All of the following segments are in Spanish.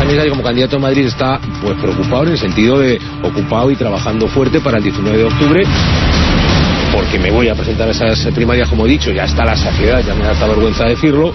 Mesa como candidato a Madrid está pues preocupado en el sentido de ocupado y trabajando fuerte para el 19 de octubre, porque me voy a presentar a esas primarias, como he dicho, ya está la saciedad, ya me da hasta vergüenza decirlo.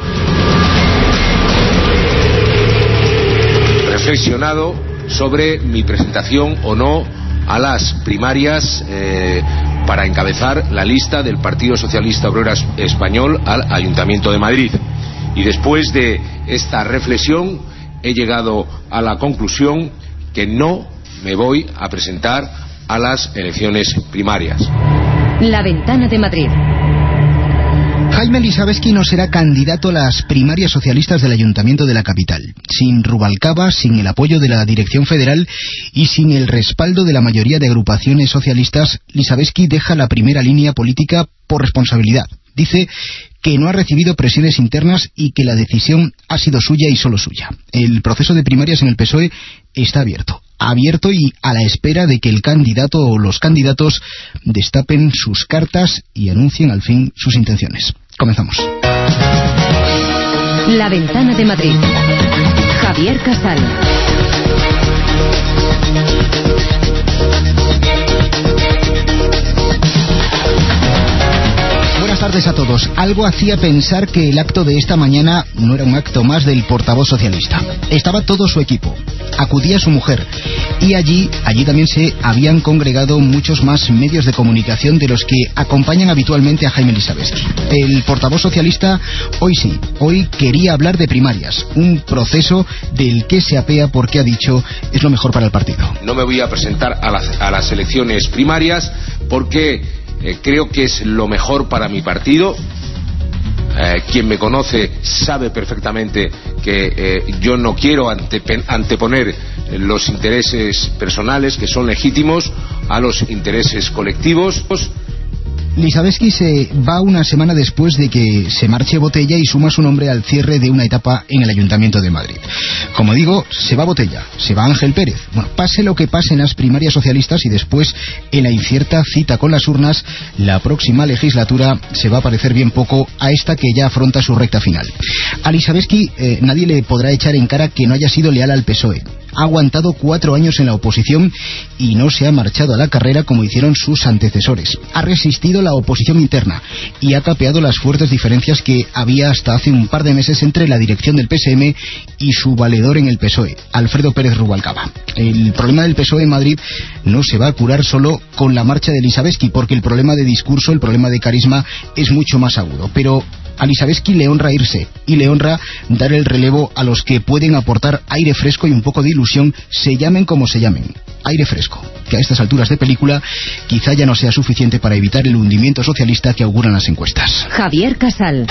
Reflexionado sobre mi presentación o no a las primarias para encabezar la lista del Partido Socialista Obrero Español al Ayuntamiento de Madrid. Y después de esta reflexión he llegado a la conclusión que no me voy a presentar a las elecciones primarias. La Ventana de Madrid. Jaime Lisabeski no será candidato a las primarias socialistas del Ayuntamiento de la capital. Sin Rubalcaba, sin el apoyo de la dirección federal y sin el respaldo de la mayoría de agrupaciones socialistas, Lisabeski deja la primera línea política por responsabilidad. Dice que no ha recibido presiones internas y que la decisión ha sido suya y solo suya. El proceso de primarias en el PSOE está abierto y a la espera de que el candidato o los candidatos destapen sus cartas y anuncien al fin sus intenciones. Comenzamos. La Ventana de Madrid. Javier Casal. Buenas tardes a todos. Algo hacía pensar que el acto de esta mañana no era un acto más del portavoz socialista. Estaba todo su equipo. Acudía su mujer. Y allí también se habían congregado muchos más medios de comunicación de los que acompañan habitualmente a Jaime Lisabeski. El portavoz socialista hoy quería hablar de primarias. Un proceso del que se apea porque ha dicho es lo mejor para el partido. No me voy a presentar a las elecciones primarias porque creo que es lo mejor para mi partido. Quien me conoce sabe perfectamente que yo no quiero anteponer los intereses personales, que son legítimos, a los intereses colectivos. Lisabeski se va una semana después de que se marche Botella y suma su nombre al cierre de una etapa en el Ayuntamiento de Madrid. Como digo, se va Botella, se va Ángel Pérez. Bueno, pase lo que pase en las primarias socialistas y después en la incierta cita con las urnas, la próxima legislatura se va a parecer bien poco a esta que ya afronta su recta final. A Lisabeski nadie le podrá echar en cara que no haya sido leal al PSOE. Ha aguantado 4 años en la oposición y no se ha marchado a la carrera como hicieron sus antecesores. Ha resistido la oposición interna y ha capeado las fuertes diferencias que había hasta hace un par de meses entre la dirección del PSM y su valedor en el PSOE, Alfredo Pérez Rubalcaba. El problema del PSOE en Madrid no se va a curar solo con la marcha de Lisabeski, porque el problema de discurso, el problema de carisma es mucho más agudo. Pero a Lisabeski le honra irse y le honra dar el relevo a los que pueden aportar aire fresco y un poco de ilusión, se llamen como se llamen. Aire fresco, que a estas alturas de película quizá ya no sea suficiente para evitar el hundimiento socialista que auguran las encuestas. Javier Casal.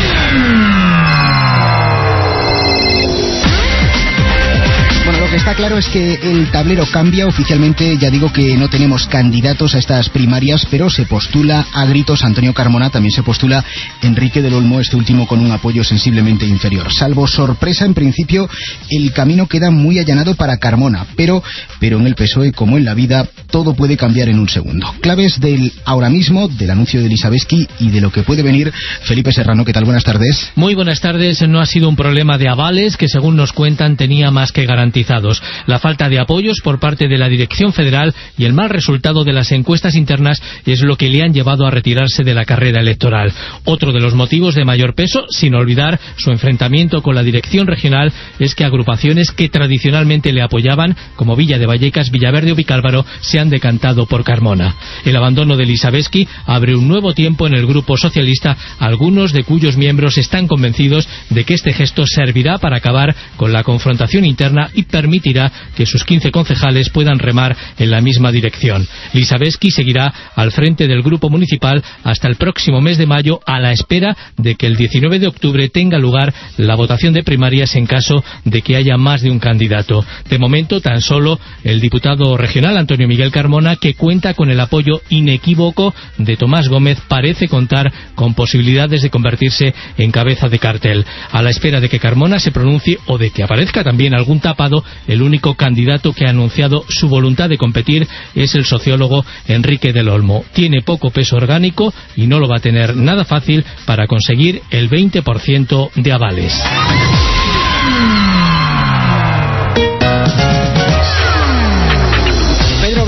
Bueno, lo que está claro es que el tablero cambia. Oficialmente ya digo que no tenemos candidatos a estas primarias, pero se postula a gritos Antonio Carmona, también se postula Enrique del Olmo, este último con un apoyo sensiblemente inferior. Salvo sorpresa, en principio, el camino queda muy allanado para Carmona, pero en el PSOE, como en la vida, todo puede cambiar en un segundo. Claves del ahora mismo, del anuncio de Lisabeski y de lo que puede venir. Felipe Serrano, ¿qué tal? Buenas tardes. Muy buenas tardes. No ha sido un problema de avales que, según nos cuentan, tenía más que garantizados. La falta de apoyos por parte de la dirección federal y el mal resultado de las encuestas internas es lo que le han llevado a retirarse de la carrera electoral. Otro de los motivos de mayor peso, sin olvidar su enfrentamiento con la dirección regional, es que agrupaciones que tradicionalmente le apoyaban, como Villa de Vallecas, Villaverde o Vicálvaro, se han decantado por Carmona. El abandono de Lisabeski abre un nuevo tiempo en el grupo socialista, algunos de cuyos miembros están convencidos de que este gesto servirá para acabar con la confrontación interna y permitirá que sus 15 concejales puedan remar en la misma dirección. Lisabeski seguirá al frente del grupo municipal hasta el próximo mes de mayo, a la espera de que el 19 de octubre tenga lugar la votación de primarias en caso de que haya más de un candidato. De momento, tan solo el diputado regional Antonio Miguel Carmona, que cuenta con el apoyo inequívoco de Tomás Gómez, parece contar con posibilidades de convertirse en cabeza de cartel. A la espera de que Carmona se pronuncie o de que aparezca también algún tapado, el único candidato que ha anunciado su voluntad de competir es el sociólogo Enrique del Olmo. Tiene poco peso orgánico y no lo va a tener nada fácil para conseguir el 20% de avales.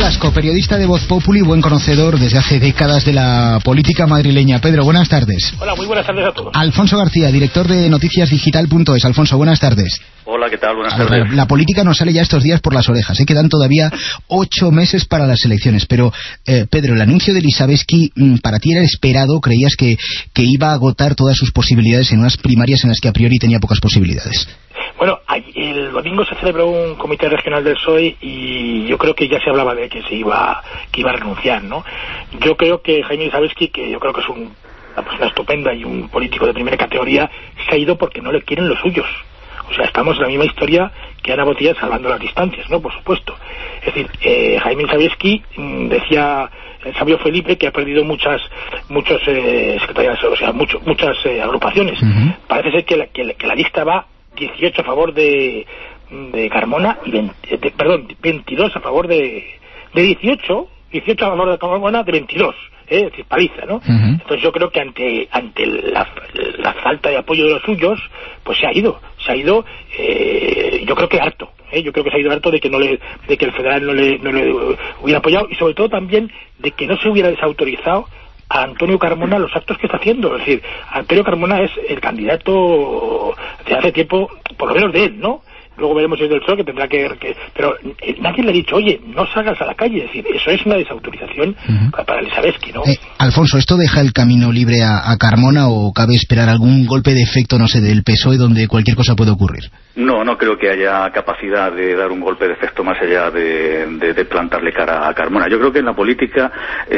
Velasco, periodista de Voz Populi, buen conocedor desde hace décadas de la política madrileña. Pedro, buenas tardes. Hola, muy buenas tardes a todos. Alfonso García, director de noticiasdigital.es. Alfonso, buenas tardes. Hola, ¿qué tal? Buenas tardes. La política nos sale ya estos días por las orejas. Quedan todavía 8 meses para las elecciones. Pero, Pedro, el anuncio de Elisabetsky, ¿para ti era esperado? ¿Creías que iba a agotar todas sus posibilidades en unas primarias en las que a priori tenía pocas posibilidades? Bueno, el domingo se celebró un comité regional del PSOE y yo creo que ya se hablaba de que iba a renunciar, ¿no? Yo creo que Jaime Elisabetsky, que yo creo que es una persona estupenda y un político de primera categoría, se ha ido porque no le quieren los suyos. O sea, estamos en la misma historia que Ana Botella, salvando las distancias, ¿no? Por supuesto. Es decir, Jaime Elisabetsky, decía el sabio Felipe, que ha perdido muchos secretariados, o sea, muchas agrupaciones. Uh-huh. Parece ser que la lista va 18 a favor de Carmona y 22 a favor de 18 a favor de Carmona de 22, es decir, paliza, ¿no? Uh-huh. Entonces yo creo que ante la falta de apoyo de los suyos, pues se ha ido, yo creo que harto. Yo creo que se ha ido harto de que el federal no le hubiera apoyado, y sobre todo también de que no se hubiera desautorizado a Antonio Carmona los actos que está haciendo. Es decir, Antonio Carmona es el candidato de hace tiempo, por lo menos de él, ¿no? Luego veremos si es del PSOE, que tendrá que pero nadie le ha dicho, oye, no salgas a la calle. Es decir, eso es una desautorización para Elisabetsky, ¿no? Alfonso, ¿esto deja el camino libre a Carmona o cabe esperar algún golpe de efecto, no sé, del PSOE donde cualquier cosa puede ocurrir? No creo que haya capacidad de dar un golpe de efecto más allá de plantarle cara a Carmona. Yo creo que en la política,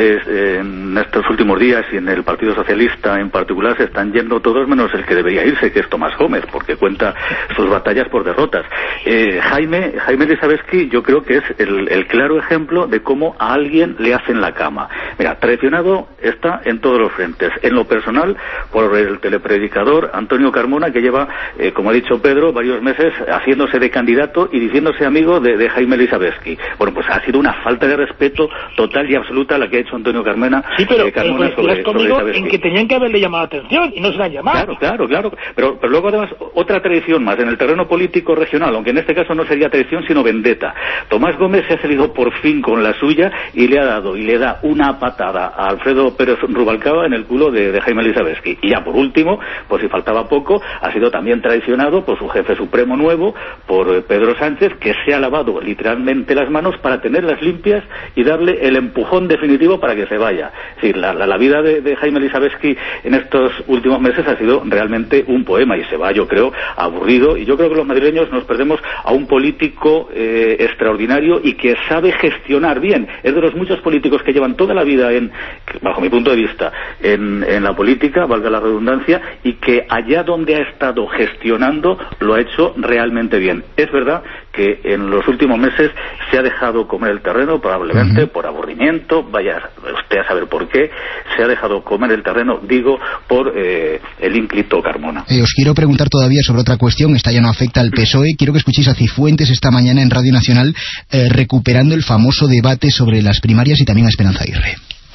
en estos últimos días y en el Partido Socialista en particular, se están yendo todos menos el que debería irse, que es Tomás Gómez, porque cuenta sus batallas por derrotas. Jaime Elisabetsky, yo creo que es el claro ejemplo de cómo a alguien le hacen la cama. Mira, traicionado está en todos los frentes. En lo personal, por el telepredicador Antonio Carmona, que lleva, como ha dicho Pedro, varios meses haciéndose de candidato y diciéndose amigo de Jaime Elisabetsky. Bueno, pues ha sido una falta de respeto total y absoluta la que ha hecho Antonio Carmona. Sí, pero Carmona sobre Elisabetsky, en que tenían que haberle llamado la atención y no se la han llamado. Claro. Pero luego además otra traición más en el terreno político regional, aunque en este caso no sería traición sino vendetta. Tomás Gómez se ha salido por fin con la suya y le da una patada a Alfredo Pérez Rubalcaba en el culo de Jaime Elisabetsky. Y ya por último, pues si faltaba poco, ha sido también traicionado por su jefe supremo nuevo, por Pedro Sánchez, que se ha lavado literalmente las manos para tenerlas limpias y darle el empujón definitivo para que se vaya. Es decir, la vida de Jaime Elisabetsky en estos últimos meses ha sido realmente un poema y se va, yo creo, aburrido, y yo creo que los madrileños nos perdemos a un político extraordinario y que sabe gestionar bien. Es de los muchos políticos que llevan toda la vida, bajo mi punto de vista, en la política, valga la redundancia, y que allá donde ha estado gestionando lo ha hecho realmente bien. Es verdad que en los últimos meses se ha dejado comer el terreno, probablemente por aburrimiento, vaya usted a saber por qué, se ha dejado comer el terreno, digo, por el ínclito Carmona. Os quiero preguntar todavía sobre otra cuestión, esta ya no afecta al PSOE. Quiero que escuchéis a Cifuentes esta mañana en Radio Nacional recuperando el famoso debate sobre las primarias y también a Esperanza Aguirre.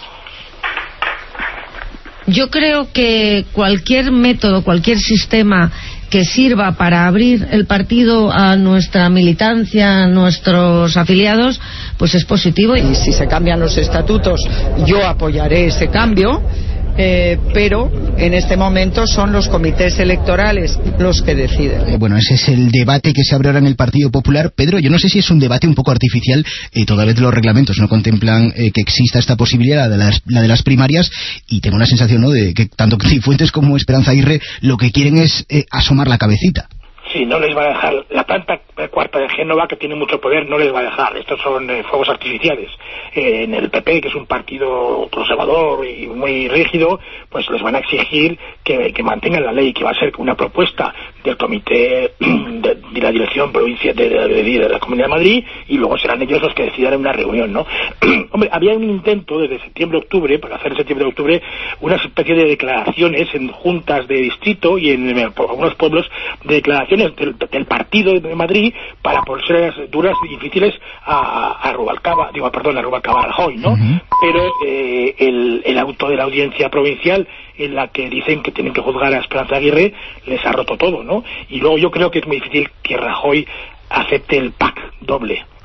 Yo creo que cualquier método, cualquier sistema que sirva para abrir el partido a nuestra militancia, a nuestros afiliados, pues es positivo. Y si se cambian los estatutos, yo apoyaré ese cambio, pero en este momento son los comités electorales los que deciden. Bueno, ese es el debate que se abre ahora en el Partido Popular. Pedro, yo no sé si es un debate un poco artificial, toda vez los reglamentos no contemplan que exista esta posibilidad, la de las primarias, y tengo una sensación, ¿no?, de que tanto Cifuentes como Esperanza Aguirre lo que quieren es asomar la cabecita. Sí, no les va a dejar. La planta cuarta de Génova, que tiene mucho poder, no les va a dejar. Estos son fuegos artificiales. En el PP, que es un partido conservador y muy rígido, pues les van a exigir que mantengan la ley, que va a ser una propuesta del comité de la dirección provincial de la Comunidad de Madrid, y luego serán ellos los que decidan en una reunión, ¿no? Hombre, había un intento desde septiembre-octubre, para hacer en septiembre-octubre, una especie de declaraciones en juntas de distrito y en algunos pueblos, de declaraciones del partido de Madrid para ponerse duras y difíciles a Rubalcaba, a Rajoy, ¿no? Uh-huh. Pero el auto de la audiencia provincial, en la que dicen que tienen que juzgar a Esperanza Aguirre, les ha roto todo, ¿no? Y luego yo creo que es muy difícil que Rajoy acepte el pack doble.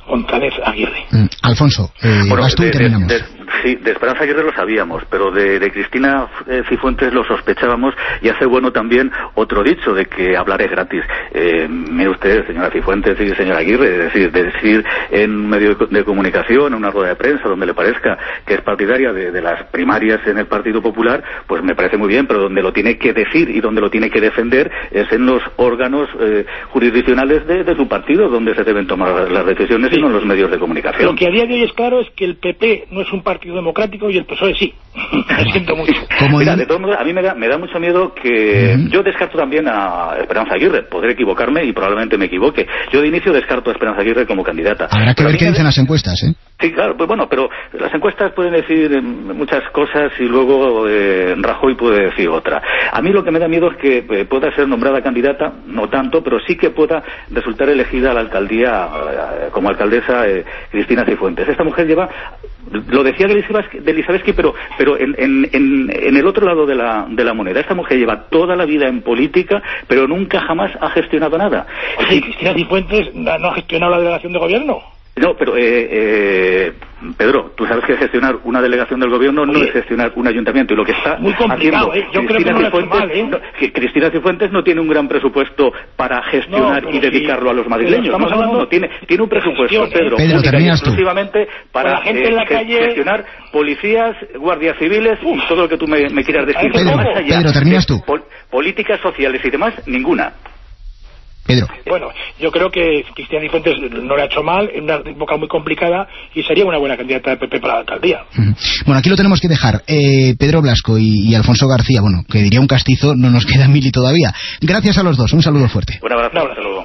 González Aguirre. Alfonso, vas tú y terminamos. Sí, de Esperanza Aguirre lo sabíamos, pero de Cristina Cifuentes lo sospechábamos, y hace bueno también otro dicho de que hablar es gratis. Mire usted, señora Cifuentes y señora Aguirre, es decir en un medio de comunicación, en una rueda de prensa, donde le parezca que es partidaria de las primarias en el Partido Popular, pues me parece muy bien, pero donde lo tiene que decir y donde lo tiene que defender es en los órganos jurisdiccionales de su partido, donde se deben tomar las decisiones, y no en los medios de comunicación. Lo que a día de hoy es claro es que el PP no es un partido democrático y el PSOE sí. Me siento mucho. Mira, de todos modos, a mí me da mucho miedo que... Yo descarto también a Esperanza Aguirre. Podré equivocarme y probablemente me equivoque. Yo de inicio descarto a Esperanza Aguirre como candidata. Habrá que ver qué dicen las encuestas, ¿eh? Sí, claro, pues bueno, pero las encuestas pueden decir muchas cosas y luego Rajoy puede decir otra. A mí lo que me da miedo es que pueda ser nombrada candidata, no tanto, pero sí que pueda resultar elegida a la alcaldía como alcaldesa Cristina Cifuentes. Esta mujer lleva, lo decía de Elisabetsky, pero en el otro lado de la moneda. Esta mujer lleva toda la vida en política, pero nunca jamás ha gestionado nada. Sí, Cristina Cifuentes no ha gestionado la delegación de gobierno. No, pero Pedro, tú sabes que gestionar una delegación del gobierno no es gestionar un ayuntamiento, y lo que está muy complicado, yo creo que no lo ha hecho mal, que Cristina Cifuentes no tiene un gran presupuesto para gestionar y dedicarlo a los madrileños. No, tiene un presupuesto, Pedro, exclusivamente para la gente en la calle, gestionar policías, guardias civiles y todo lo que tú me quieras decir. Pedro, terminas tú. Políticas sociales y demás, ninguna. Pedro. Bueno, yo creo que Cristina Cifuentes no le ha hecho mal, en una época muy complicada, y sería una buena candidata de PP para la alcaldía. Bueno, aquí lo tenemos que dejar. Pedro Blasco y Alfonso García, bueno, que diría un castizo, no nos queda mili todavía. Gracias a los dos, un saludo fuerte. Un abrazo, hasta luego.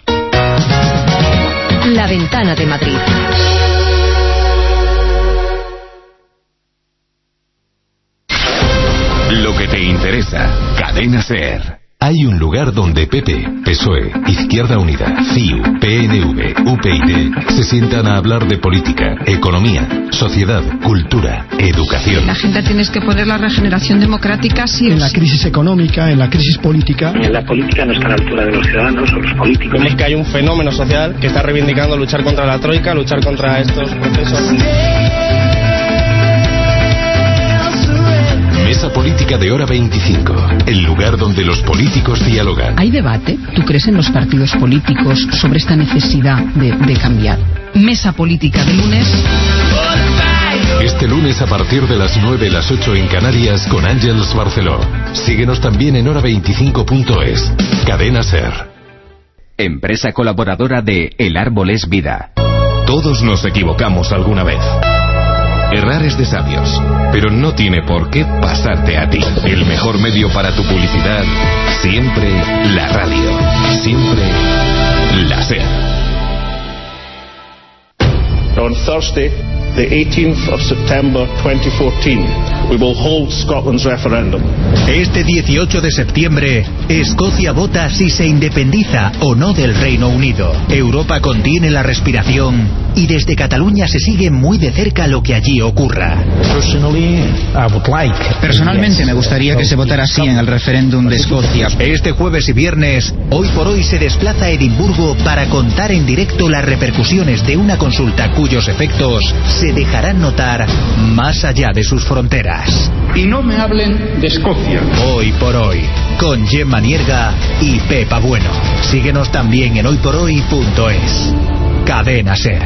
La Ventana de Madrid. Lo que te interesa, Cadena SER. Hay un lugar donde PP, PSOE, Izquierda Unida, CiU, PNV, UPyD se sientan a hablar de política, economía, sociedad, cultura, educación. En la agenda tienes que poner la regeneración democrática en la crisis económica, en la crisis política. En la política no está a la altura de los ciudadanos o los políticos. Es que hay un fenómeno social que está reivindicando luchar contra la troika, luchar contra estos procesos. Mesa Política de Hora 25, el lugar donde los políticos dialogan. ¿Hay debate? ¿Tú crees en los partidos políticos sobre esta necesidad de cambiar? Mesa Política de lunes. Este lunes a partir de las 9, las 8 en Canarias con Ángeles Barceló. Síguenos también en hora25.es. Cadena SER. Empresa colaboradora de El Árbol es Vida. Todos nos equivocamos alguna vez. Errar es de sabios, pero no tiene por qué pasarte a ti. El mejor medio para tu publicidad, siempre la radio, siempre la SER. On Thursday, the 18th of September 2014, we will hold Scotland's referendum. Este 18 de septiembre, Escocia vota si se independiza o no del Reino Unido. Europa contiene la respiración y desde Cataluña se sigue muy de cerca lo que allí ocurra. Personalmente me gustaría que se votara sí en el referéndum de Escocia. Este jueves y viernes, Hoy por Hoy se desplaza a Edimburgo para contar en directo las repercusiones de una consulta cuyos efectos se dejarán notar más allá de sus fronteras. Y no me hablen de Escocia. Hoy por Hoy, con Gemma Nierga y Pepa Bueno. Síguenos también en hoyporhoy.es. Cadena SER.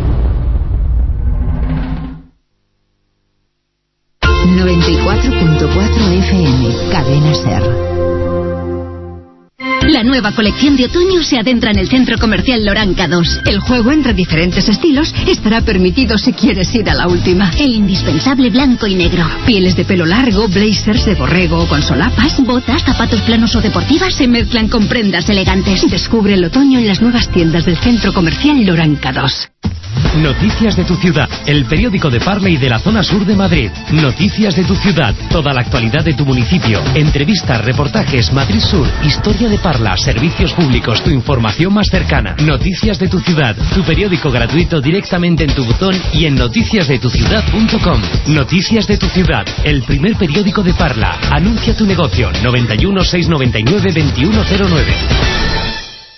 94.4 FM. Cadena SER. La nueva colección de otoño se adentra en el Centro Comercial Loranca 2. El juego entre diferentes estilos estará permitido si quieres ir a la última. El indispensable blanco y negro. Pieles de pelo largo, blazers de borrego con solapas, botas, zapatos planos o deportivas se mezclan con prendas elegantes. Descubre el otoño en las nuevas tiendas del Centro Comercial Loranca 2. Noticias de tu ciudad, el periódico de Parla y de la zona sur de Madrid. Noticias de tu ciudad, toda la actualidad de tu municipio. Entrevistas, reportajes, Madrid Sur, historia de Parla, servicios públicos, tu información más cercana. Noticias de tu ciudad, tu periódico gratuito directamente en tu buzón y en noticiasdetuciudad.com. Noticias de tu ciudad, el primer periódico de Parla. Anuncia tu negocio, 91 699 2109.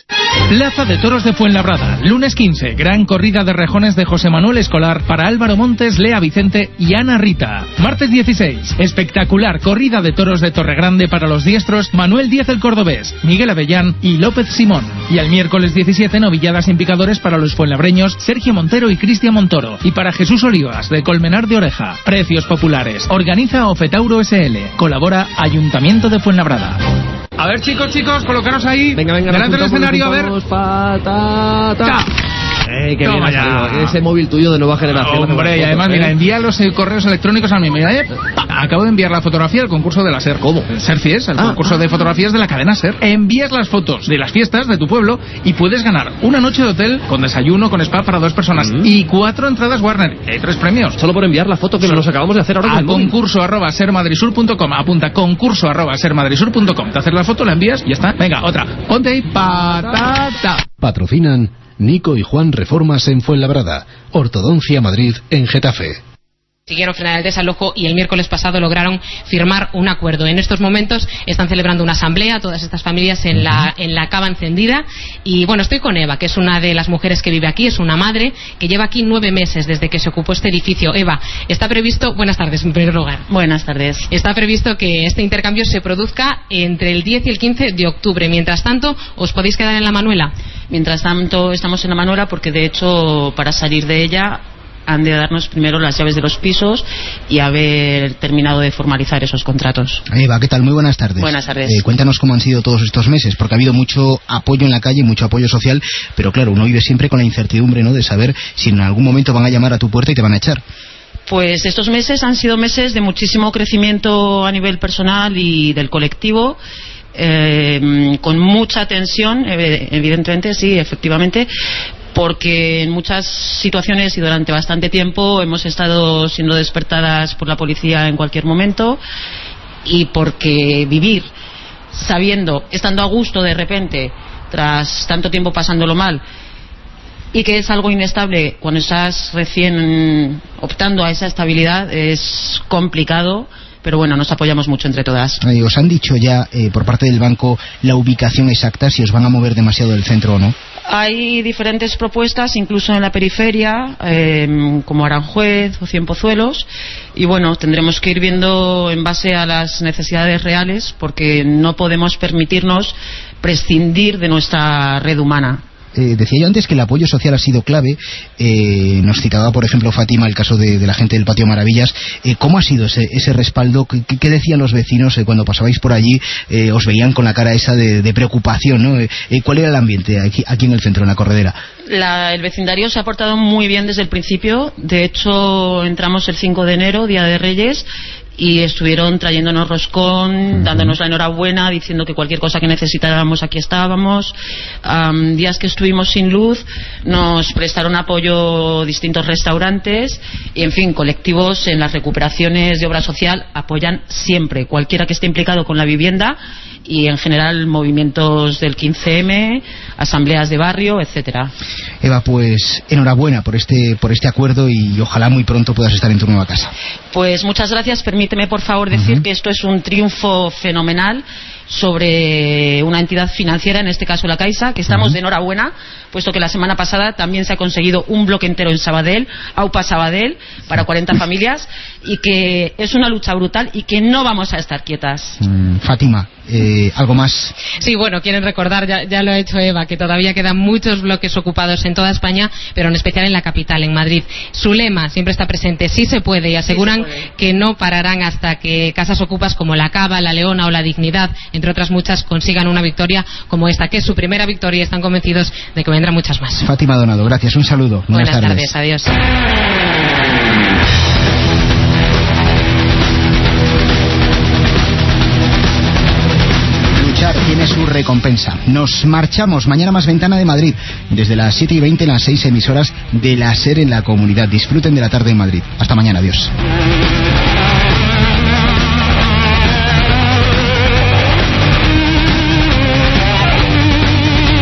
Plaza de Toros de Fuenlabrada, lunes 15, gran corrida de rejones de José Manuel Escolar para Álvaro Montes, Lea Vicente y Ana Rita. Martes 16, espectacular corrida de toros de Torregrande para los diestros Manuel Díaz el Cordobés, Miguel Avellán y López Simón. Y el miércoles 17, novilladas en picadores para los fuenlabreños Sergio Montero y Cristian Montoro. Y para Jesús Olivas, de Colmenar de Oreja. Precios populares. Organiza Ofetauro SL. Colabora Ayuntamiento de Fuenlabrada. A ver, chicos, colocaros ahí. Venga, delante del escenario, a ver. Patata. Qué bien ha salido. Ese móvil tuyo de nueva generación. Hombre, y además, mira, envía los correos electrónicos a mí. Mira, acabo de enviar la fotografía del concurso de la SER. ¿Cómo? SER Fies, el concurso de fotografías de la cadena SER. Envías las fotos de las fiestas de tu pueblo y puedes ganar una noche de hotel con desayuno, con spa para 2 personas y 4 entradas Warner. Hay 3 premios. Solo por enviar la foto que nos acabamos de hacer ahora. A concurso@sermadrisur.com. Apunta concurso@sermadrisur.com. Te haces la foto, la envías y ya está. Venga, otra. Ponte ahí, patata. Patrocinan Nico y Juan Reformas en Fuenlabrada, Ortodoncia Madrid en Getafe. Consiguieron frenar el desalojo y el miércoles pasado lograron firmar un acuerdo. En estos momentos están celebrando una asamblea, todas estas familias en la cava encendida. Y bueno, estoy con Eva, que es una de las mujeres que vive aquí, es una madre que lleva aquí 9 meses desde que se ocupó este edificio. Eva, está previsto, buenas tardes en primer lugar. Buenas tardes. Está previsto que este intercambio se produzca entre el 10 y el 15 de octubre. Mientras tanto, ¿os podéis quedar en la Manuela? Mientras tanto, estamos en la Manuela porque de hecho, para salir de ella han de darnos primero las llaves de los pisos y haber terminado de formalizar esos contratos. Eva, ¿qué tal? Muy buenas tardes. Buenas tardes. Cuéntanos cómo han sido todos estos meses, porque ha habido mucho apoyo en la calle, mucho apoyo social, pero claro, uno vive siempre con la incertidumbre, ¿no?, de saber si en algún momento van a llamar a tu puerta y te van a echar. Pues estos meses han sido meses de muchísimo crecimiento a nivel personal y del colectivo. Con mucha tensión, evidentemente, sí, efectivamente, porque en muchas situaciones y durante bastante tiempo hemos estado siendo despertadas por la policía en cualquier momento, y porque vivir sabiendo, estando a gusto de repente, tras tanto tiempo pasándolo mal, y que es algo inestable cuando estás recién optando a esa estabilidad, es complicado. Pero bueno, nos apoyamos mucho entre todas. ¿Os han dicho ya por parte del banco la ubicación exacta, si os van a mover demasiado del centro o no? Hay diferentes propuestas, incluso en la periferia, como Aranjuez o Cienpozuelos, y bueno, tendremos que ir viendo en base a las necesidades reales, porque no podemos permitirnos prescindir de nuestra red humana. Decía yo antes que el apoyo social ha sido clave. Nos citaba, por ejemplo, Fátima, el caso de la gente del Patio Maravillas. ¿Cómo ha sido ese respaldo? ¿Qué decían los vecinos cuando pasabais por allí? Os veían con la cara esa de preocupación, ¿no? ¿Cuál era el ambiente aquí en el centro, en la corredera? El vecindario se ha portado muy bien desde el principio. De hecho, entramos el 5 de enero, Día de Reyes, y estuvieron trayéndonos roscón, dándonos la enhorabuena, diciendo que cualquier cosa que necesitáramos aquí estábamos. Días que estuvimos sin luz, nos prestaron apoyo distintos restaurantes, y en fin, colectivos en las recuperaciones de obra social apoyan siempre, cualquiera que esté implicado con la vivienda, y en general movimientos del 15M, asambleas de barrio, etcétera. Eva, pues enhorabuena por este acuerdo, y ojalá muy pronto puedas estar en tu nueva casa. Pues muchas gracias. Permíteme por favor decir que esto es un triunfo fenomenal sobre una entidad financiera, en este caso la Caixa, que estamos de enhorabuena, puesto que la semana pasada también se ha conseguido un bloque entero en Sabadell, AUPA Sabadell, para 40 familias, y que es una lucha brutal y que no vamos a estar quietas. Fátima, ¿algo más? Sí, bueno, quieren recordar, ya lo ha hecho Eva, que todavía quedan muchos bloques ocupados en toda España, pero en especial en la capital, en Madrid. Su lema siempre está presente: sí se puede, y aseguran que no pararán hasta que casas ocupas como la Cava, la Leona o la Dignidad, entre otras muchas, consigan una victoria como esta, que es su primera victoria, y están convencidos de que vendrán muchas más. Fátima Donado, gracias, un saludo. Buenas tardes, adiós. Luchar tiene su recompensa. Nos marchamos. Mañana más Ventana de Madrid, desde las 7:20 en las 6 emisoras de la SER en la comunidad. Disfruten de la tarde en Madrid. Hasta mañana, adiós.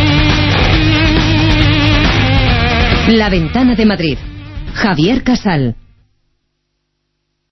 La Ventana de Madrid. Javier Casal.